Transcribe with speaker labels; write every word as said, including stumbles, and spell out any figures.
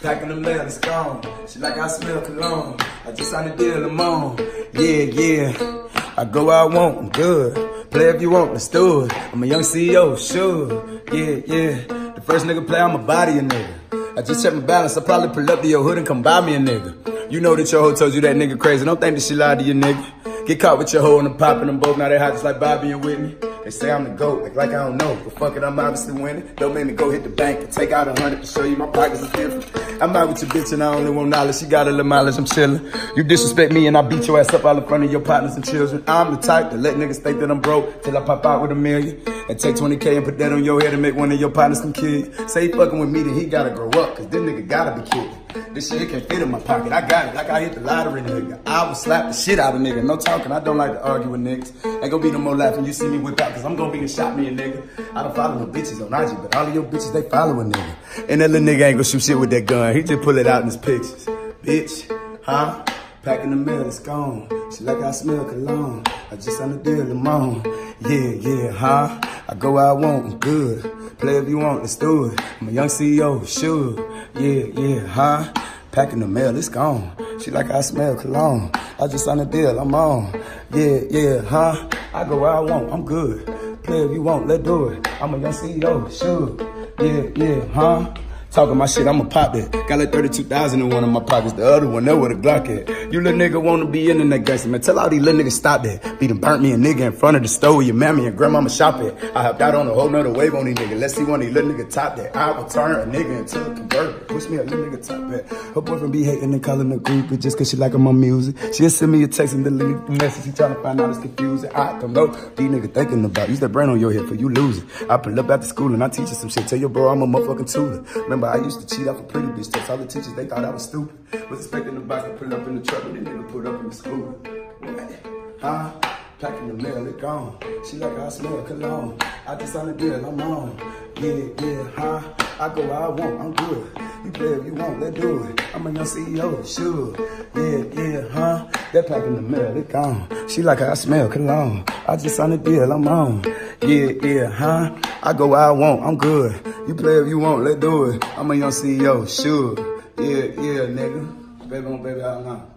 Speaker 1: Packing the mail, it's gone. She like I smell cologne. I just signed a deal, I'm on. Yeah, yeah. I go where I want, I'm good. Play if you want, let's do it. I'm a young C E O, sure. Yeah, yeah. The first nigga play, I'ma body a nigga. I just check my balance, I probably pull up to your hood and come buy me a nigga. You know that your hoe told you that nigga crazy. Don't think that she lied to you, nigga. Get caught with your hoe and I'm popping them both. Now they hot just like Bobby and Whitney. They say I'm the GOAT, like, like I don't know. But fuck it, I'm obviously winning. Don't make me go hit the bank and take out a hundred to show you my pockets is different. I'm out with your bitch and I only want knowledge. She got a little mileage, I'm chillin'. You disrespect me and I beat your ass up all in front of your partners and children. I'm the type to let niggas think that I'm broke till I pop out with a million. And take twenty K and put that on your head and make one of your partners come kill you. Say he fucking with me, then he gotta grow up, cause this nigga gotta be kidding. This shit can't fit in my pocket, I got it like I hit the lottery, nigga. I will slap the shit out of nigga, no talking, I don't like to argue with niggas. Ain't gonna be no more laughing, you see me whip out, cause I'm gonna be and shot me a nigga. I don't follow no bitches on I G, but all of your bitches, they follow a nigga. And that little nigga ain't gonna shoot shit with that gun, he just pull it out in his pictures. Bitch, huh? Packing the mail, it's gone. She like I smell cologne. I just signed a deal, I'm on. Yeah, yeah, huh? I go where I want, I'm good. Play if you want, let's do it. I'm a young C E O, sure. Yeah, yeah, huh? Packing the mail, it's gone. She like I smell cologne. I just signed a deal, I'm on. Yeah, yeah, huh? I go where I want, I'm good. Play if you want, let's do it. I'm a young C E O, sure. Yeah, yeah, huh? Talking my shit, I'ma pop that. Got like thirty-two thousand in one of my pockets. The other one, there where the Glock at. You little nigga wanna be in that gangster, man. Tell all these little niggas stop that. Be done burnt me a nigga in front of the store where your mammy and grandmama shop at. I hopped out on a whole nother wave on these niggas. Let's see one of these little niggas top that. I will turn a nigga into a converter. Push me a little nigga top that. Her boyfriend be hating and calling the group, but just cause she like my music. She'll send me a text and delete the message. She tryna find out it's confusing. I don't know. These niggas thinking about. Use that brain on your head for you losing. I pull up after school and I teach you some shit. Tell your bro I'm a motherfucking tutor. Remember I used to cheat off a pretty bitch. That's all the teachers, they thought I was stupid. Was expecting the bike to pull up in the truck, but then nigga pulled up in the school. Huh? Packing the mail, it gone. She like I smell cologne. I just signed a deal, I'm on. Yeah, yeah, huh? I go where I want, I'm good. You play if you want, let's do it. I'm a young C E O, sure. Yeah, yeah, huh? That packing the mail, it gone. She like I smell cologne. I just signed a deal, I'm on. Yeah, yeah, huh? I go where I want, I'm good. You play if you want, let's do it. I'm a young C E O, sure. Yeah, yeah, nigga. Baby on baby out now.